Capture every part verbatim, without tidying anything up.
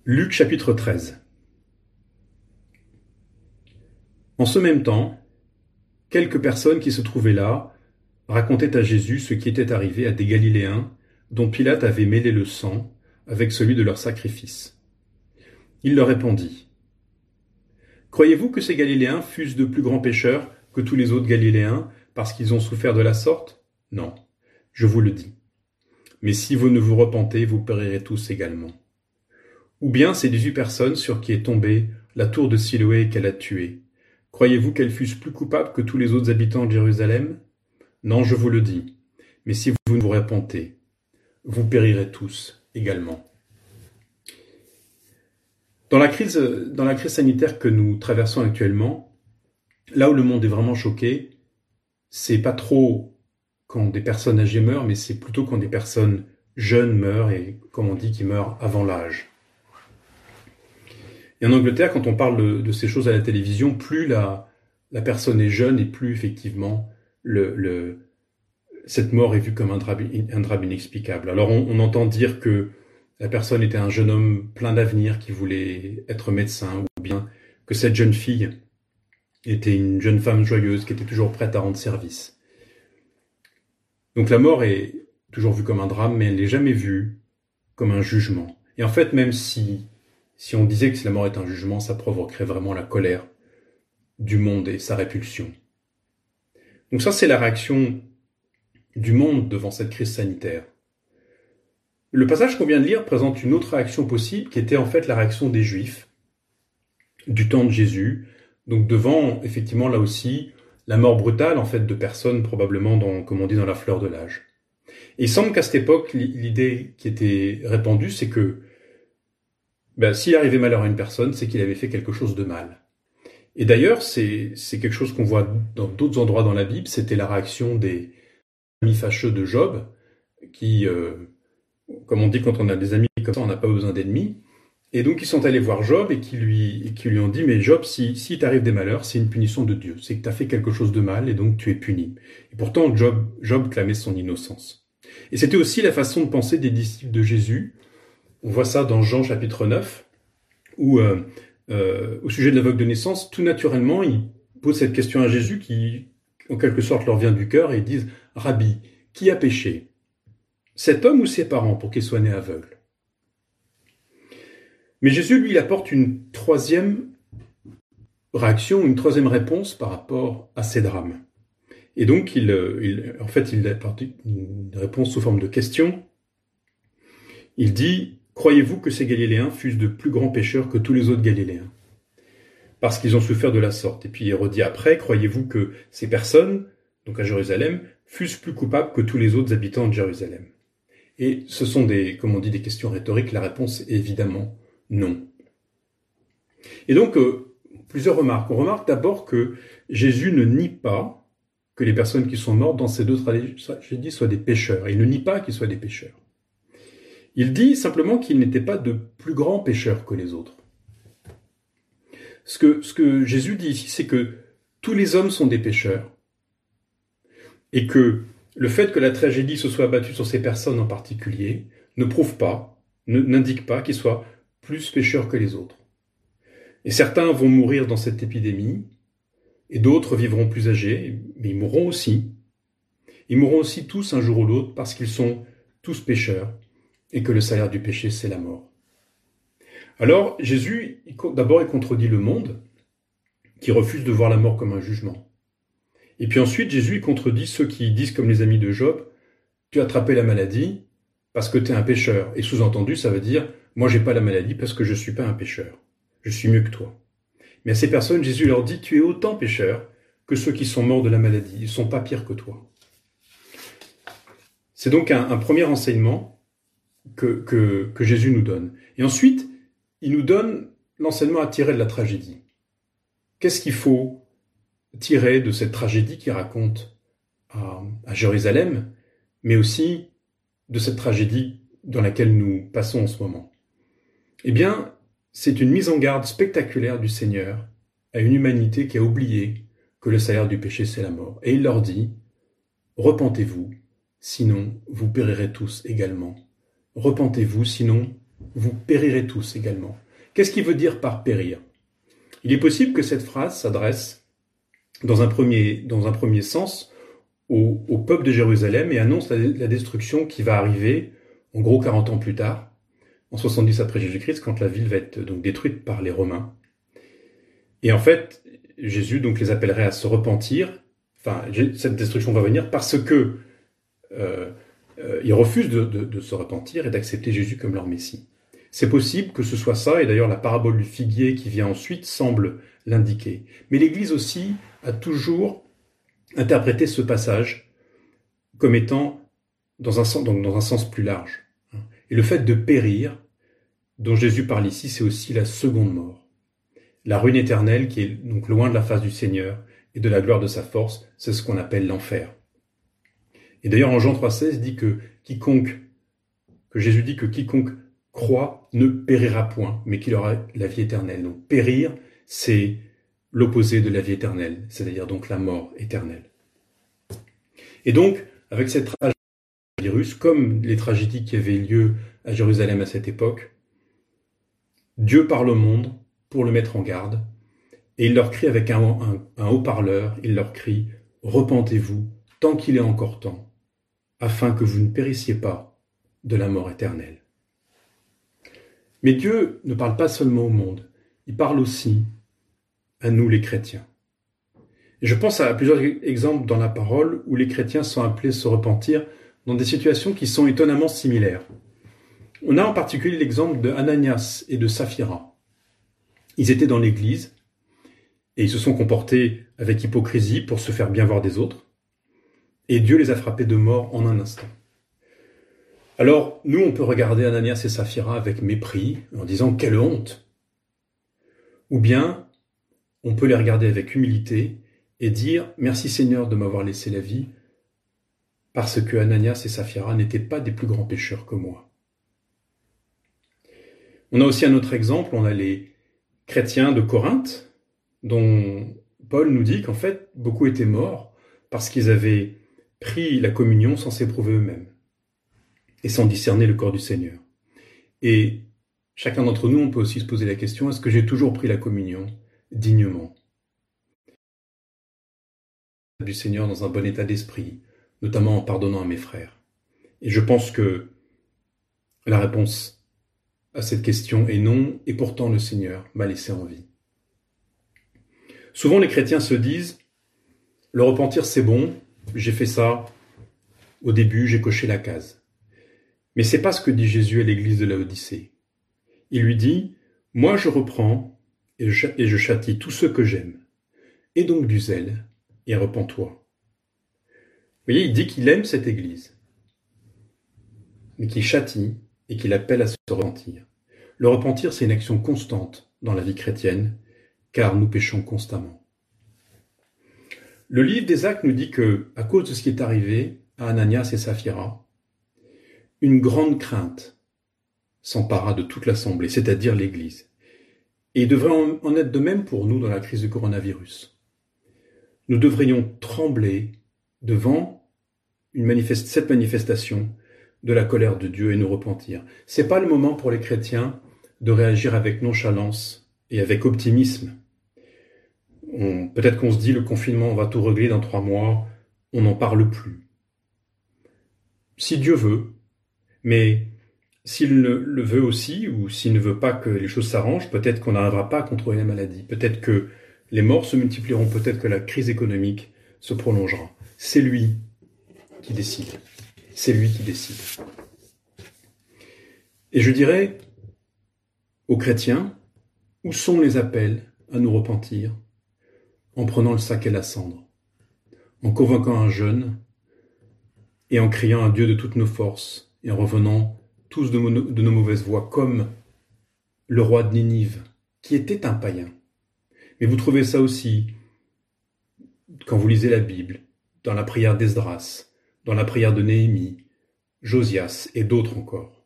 Luc chapitre treize. En ce même temps, quelques personnes qui se trouvaient là racontaient à Jésus ce qui était arrivé à des Galiléens dont Pilate avait mêlé le sang avec celui de leur sacrifice. Il leur répondit : « Croyez-vous que ces Galiléens fussent de plus grands pécheurs que tous les autres Galiléens parce qu'ils ont souffert de la sorte ? Non, je vous le dis. Mais si vous ne vous repentez, vous périrez tous également. Ou bien ces dix-huit personnes sur qui est tombée la tour de Siloé et qu'elle a tué. Croyez-vous qu'elles fussent plus coupables que tous les autres habitants de Jérusalem ? Non, je vous le dis. Mais si vous ne vous repentez, vous périrez tous également. » Dans la crise, dans la crise sanitaire que nous traversons actuellement, là où le monde est vraiment choqué, c'est pas trop quand des personnes âgées meurent, mais c'est plutôt quand des personnes jeunes meurent et, comme on dit, qui meurent avant l'âge. Et en Angleterre, quand on parle de, de ces choses à la télévision, plus la, la personne est jeune et plus effectivement le, le, cette mort est vue comme un drame, un drame inexplicable. Alors on, on entend dire que la personne était un jeune homme plein d'avenir qui voulait être médecin, ou bien que cette jeune fille était une jeune femme joyeuse qui était toujours prête à rendre service. Donc la mort est toujours vue comme un drame, mais elle n'est jamais vue comme un jugement. Et en fait, même si, si on disait que si la mort est un jugement, ça provoquerait vraiment la colère du monde et sa répulsion. Donc ça, c'est la réaction du monde devant cette crise sanitaire. Le passage qu'on vient de lire présente une autre réaction possible, qui était en fait la réaction des Juifs du temps de Jésus, donc devant, effectivement, là aussi, la mort brutale, en fait, de personnes probablement, dans, comme on dit, dans la fleur de l'âge. Et il semble qu'à cette époque, l'idée qui était répandue, c'est que ben, s'il arrivait malheur à une personne, c'est qu'il avait fait quelque chose de mal. Et d'ailleurs, c'est, c'est quelque chose qu'on voit dans d'autres endroits dans la Bible, c'était la réaction des amis fâcheux de Job, qui, euh, comme on dit quand on a des amis comme ça, on n'a pas besoin d'ennemis. Et donc ils sont allés voir Job et qui lui, et qui lui ont dit « Mais Job, si, si t'arrive des malheurs, c'est une punition de Dieu. C'est que t'as fait quelque chose de mal et donc tu es puni. » Et pourtant, Job, Job clamait son innocence. Et c'était aussi la façon de penser des disciples de Jésus. On voit ça dans Jean chapitre neuf, où euh, euh, au sujet de l'aveugle de naissance, tout naturellement, ils posent cette question à Jésus qui, en quelque sorte, leur vient du cœur et ils disent « Rabbi, qui a péché ? Cet homme ou ses parents pour qu'il soit né aveugle ?» Mais Jésus, lui, il apporte une troisième réaction, une troisième réponse par rapport à ces drames. Et donc, il, il, en fait, il apporte une réponse sous forme de question. Il dit « Croyez-vous que ces Galiléens fussent de plus grands pécheurs que tous les autres Galiléens ? Parce qu'ils ont souffert de la sorte. » Et puis il redit après « Croyez-vous que ces personnes, donc à Jérusalem, fussent plus coupables que tous les autres habitants de Jérusalem ?» Et ce sont des, comme on dit, des questions rhétoriques. La réponse est évidemment non. Et donc, euh, plusieurs remarques. On remarque d'abord que Jésus ne nie pas que les personnes qui sont mortes dans ces deux tragédies soient des pécheurs. Il ne nie pas qu'ils soient des pécheurs. Il dit simplement qu'ils n'étaient pas de plus grands pécheurs que les autres. Ce que, ce que Jésus dit ici, c'est que tous les hommes sont des pécheurs et que le fait que la tragédie se soit abattue sur ces personnes en particulier ne prouve pas, ne, n'indique pas qu'ils soient plus pécheurs que les autres. Et certains vont mourir dans cette épidémie, et d'autres vivront plus âgés, mais ils mourront aussi. Ils mourront aussi tous un jour ou l'autre parce qu'ils sont tous pécheurs, et que le salaire du péché, c'est la mort. Alors, Jésus, d'abord, il contredit le monde, qui refuse de voir la mort comme un jugement. Et puis ensuite, Jésus, il contredit ceux qui disent comme les amis de Job, « Tu as attrapé la maladie parce que tu es un pécheur. » Et sous-entendu, ça veut dire, moi, j'ai pas la maladie parce que je suis pas un pécheur. Je suis mieux que toi. Mais à ces personnes, Jésus leur dit, tu es autant pécheur que ceux qui sont morts de la maladie. Ils sont pas pires que toi. C'est donc un, un premier enseignement que, que, que Jésus nous donne. Et ensuite, il nous donne l'enseignement à tirer de la tragédie. Qu'est-ce qu'il faut tirer de cette tragédie qu'il raconte à, à Jérusalem, mais aussi de cette tragédie dans laquelle nous passons en ce moment? Eh bien, c'est une mise en garde spectaculaire du Seigneur à une humanité qui a oublié que le salaire du péché, c'est la mort. Et il leur dit, « Repentez-vous, sinon vous périrez tous également. Repentez-vous, sinon vous périrez tous également. Qu'est-ce qu'il veut dire par périr? Il est possible que cette phrase s'adresse, dans un premier, dans un premier sens, au, au peuple de Jérusalem et annonce la, la destruction qui va arriver, en gros quarante ans plus tard, en soixante-dix après Jésus-Christ, quand la ville va être donc détruite par les Romains. Et en fait, Jésus donc les appellerait à se repentir. Enfin, cette destruction va venir parce que euh, euh, ils refusent de, de, de se repentir et d'accepter Jésus comme leur Messie. C'est possible que ce soit ça, et d'ailleurs la parabole du figuier qui vient ensuite semble l'indiquer. Mais l'Église aussi a toujours interprété ce passage comme étant dans un sens, donc dans un sens plus large. Et le fait de périr, dont Jésus parle ici, c'est aussi la seconde mort. La ruine éternelle qui est donc loin de la face du Seigneur et de la gloire de sa force, c'est ce qu'on appelle l'enfer. Et d'ailleurs en Jean trois seize dit que quiconque, que Jésus dit que quiconque croit ne périra point, mais qu'il aura la vie éternelle. Donc périr, c'est l'opposé de la vie éternelle, c'est-à-dire donc la mort éternelle. Et donc, avec cette tragédie du virus, comme les tragédies qui avaient lieu à Jérusalem à cette époque, Dieu parle au monde pour le mettre en garde, et il leur crie avec un, un, un haut-parleur, il leur crie « Repentez-vous, tant qu'il est encore temps, afin que vous ne périssiez pas de la mort éternelle. » Mais Dieu ne parle pas seulement au monde, il parle aussi à nous les chrétiens. Et je pense à plusieurs exemples dans la parole où les chrétiens sont appelés à se repentir dans des situations qui sont étonnamment similaires. On a en particulier l'exemple de Ananias et de Saphira. Ils étaient dans l'église et ils se sont comportés avec hypocrisie pour se faire bien voir des autres. Et Dieu les a frappés de mort en un instant. Alors, nous, on peut regarder Ananias et Saphira avec mépris, en disant « quelle honte !» Ou bien, on peut les regarder avec humilité et dire « merci Seigneur de m'avoir laissé la vie, parce que Ananias et Saphira n'étaient pas des plus grands pécheurs que moi. » On a aussi un autre exemple, on a les chrétiens de Corinthe, dont Paul nous dit qu'en fait, beaucoup étaient morts parce qu'ils avaient pris la communion sans s'éprouver eux-mêmes et sans discerner le corps du Seigneur. Et chacun d'entre nous, on peut aussi se poser la question, est-ce que j'ai toujours pris la communion dignement du Seigneur dans un bon état d'esprit, notamment en pardonnant à mes frères? Et je pense que la réponse à cette question est non, et pourtant le Seigneur m'a laissé en vie. Souvent les chrétiens se disent, le repentir c'est bon, j'ai fait ça au début, j'ai coché la case. Mais c'est pas ce que dit Jésus à l'église de Laodicée. Il lui dit, moi je reprends et je, et je châtie tous ceux que j'aime. Aie donc du zèle et repens-toi. Vous voyez, il dit qu'il aime cette église, mais qu'il châtie et qu'il appelle à se repentir. Le repentir, c'est une action constante dans la vie chrétienne, car nous péchons constamment. Le livre des Actes nous dit que, à cause de ce qui est arrivé à Ananias et Saphira, une grande crainte s'empara de toute l'assemblée, c'est-à-dire l'Église. Et il devrait en être de même pour nous dans la crise du coronavirus. Nous devrions trembler devant une manifeste, cette manifestation de la colère de Dieu et nous repentir. C'est pas le moment pour les chrétiens de réagir avec nonchalance et avec optimisme. On, peut-être qu'on se dit le confinement, on va tout régler dans trois mois, on n'en parle plus. Si Dieu veut, mais s'il ne le veut aussi, ou s'il ne veut pas que les choses s'arrangent, peut-être qu'on n'arrivera pas à contrôler la maladie. Peut-être que les morts se multiplieront, peut-être que la crise économique se prolongera. C'est lui qui décide. C'est lui qui décide. Et je dirais aux chrétiens, où sont les appels à nous repentir en prenant le sac et la cendre, en convoquant un jeûne et en criant à Dieu de toutes nos forces et en revenant tous de, mon, de nos mauvaises voies, comme le roi de Ninive, qui était un païen. Mais vous trouvez ça aussi quand vous lisez la Bible, dans la prière d'Esdras, dans la prière de Néhémie, Josias et d'autres encore.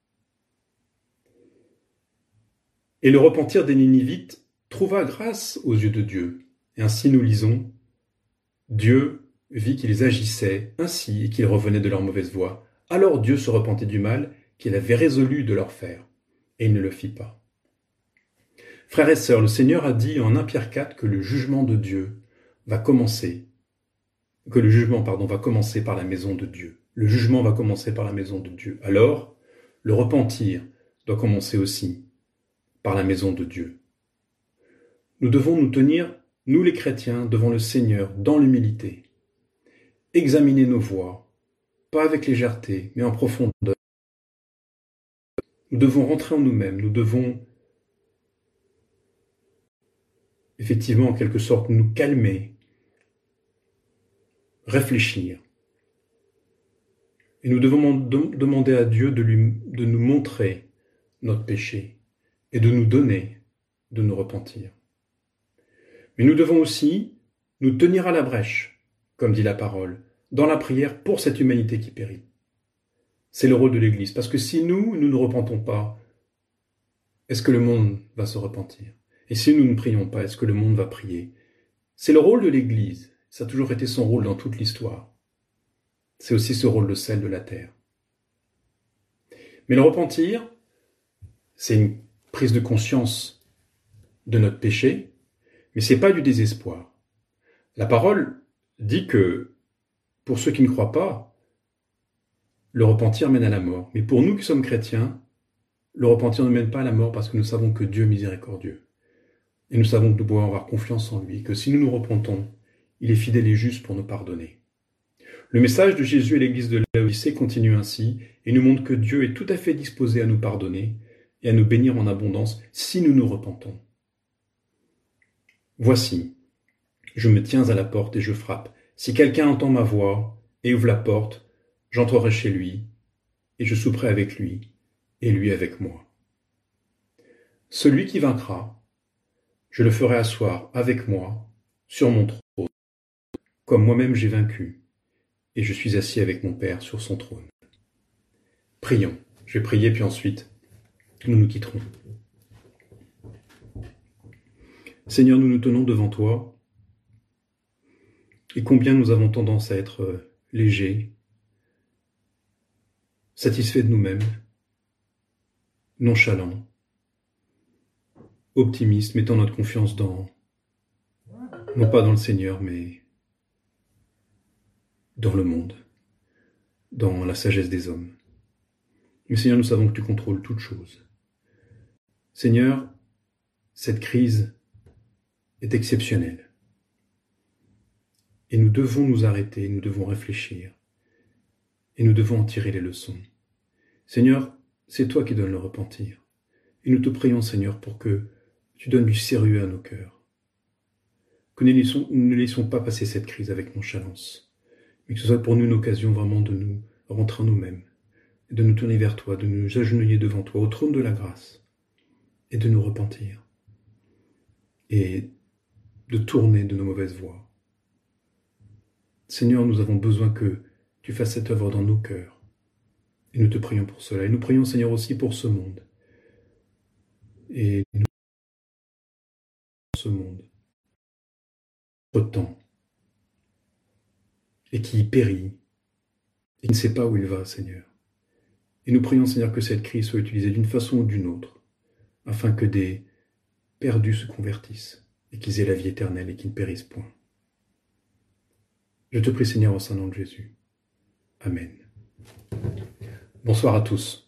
Et le repentir des Ninivites trouva grâce aux yeux de Dieu. Et ainsi nous lisons, Dieu vit qu'ils agissaient ainsi et qu'ils revenaient de leur mauvaise voie. Alors Dieu se repentait du mal qu'il avait résolu de leur faire. Et il ne le fit pas. Frères et sœurs, le Seigneur a dit en premier Pierre quatre que le jugement de Dieu va commencer, que le jugement, pardon, va commencer par la maison de Dieu. Le jugement va commencer par la maison de Dieu. Alors, le repentir doit commencer aussi par la maison de Dieu. Nous devons nous tenir, nous les chrétiens, devant le Seigneur dans l'humilité. Examiner nos voies, pas avec légèreté, mais en profondeur. Nous devons rentrer en nous-mêmes, nous devons effectivement en quelque sorte nous calmer, réfléchir. Et nous devons demander à Dieu de, lui, de nous montrer notre péché et de nous donner de nous repentir. Mais nous devons aussi nous tenir à la brèche, comme dit la parole, dans la prière pour cette humanité qui périt. C'est le rôle de l'Église, parce que si nous, nous ne repentons pas, est-ce que le monde va se repentir? Et si nous ne prions pas, est-ce que le monde va prier? C'est le rôle de l'Église, ça a toujours été son rôle dans toute l'histoire. C'est aussi ce rôle de sel de la terre. Mais le repentir, c'est une prise de conscience de notre péché, mais c'est pas du désespoir. La parole dit que, pour ceux qui ne croient pas, le repentir mène à la mort. Mais pour nous qui sommes chrétiens, le repentir ne mène pas à la mort parce que nous savons que Dieu est miséricordieux. Et nous savons que nous pouvons avoir confiance en lui, que si nous nous repentons, il est fidèle et juste pour nous pardonner. Le message de Jésus à l'église de Laodicée continue ainsi et nous montre que Dieu est tout à fait disposé à nous pardonner et à nous bénir en abondance si nous nous repentons. Voici, je me tiens à la porte et je frappe. Si quelqu'un entend ma voix et ouvre la porte, j'entrerai chez lui et je souperai avec lui et lui avec moi. Celui qui vaincra, je le ferai asseoir avec moi sur mon trône, comme moi-même j'ai vaincu, et je suis assis avec mon Père sur son trône. Prions. Je vais prier, puis ensuite, nous nous quitterons. Seigneur, nous nous tenons devant toi, et combien nous avons tendance à être légers, satisfaits de nous-mêmes, nonchalants, optimistes, mettant notre confiance dans, non pas dans le Seigneur, mais dans le monde, dans la sagesse des hommes. Mais Seigneur, nous savons que tu contrôles toutes choses. Seigneur, cette crise est exceptionnelle. Et nous devons nous arrêter, nous devons réfléchir. Et nous devons en tirer les leçons. Seigneur, c'est toi qui donnes le repentir. Et nous te prions, Seigneur, pour que tu donnes du sérieux à nos cœurs. Que nous ne laissons, ne laissons pas passer cette crise avec nonchalance. Mais que ce soit pour nous une occasion vraiment de nous rentrer en nous-mêmes, de nous tourner vers toi, de nous agenouiller devant toi, au trône de la grâce, et de nous repentir, et de tourner de nos mauvaises voies. Seigneur, nous avons besoin que tu fasses cette œuvre dans nos cœurs, et nous te prions pour cela. Et nous prions, Seigneur, aussi pour ce monde, et nous ce monde, notre temps, et qui périt, et qui ne sait pas où il va, Seigneur. Et nous prions, Seigneur, que cette crise soit utilisée d'une façon ou d'une autre, afin que des perdus se convertissent, et qu'ils aient la vie éternelle et qu'ils ne périssent point. Je te prie, Seigneur, au saint nom de Jésus. Amen. Bonsoir à tous.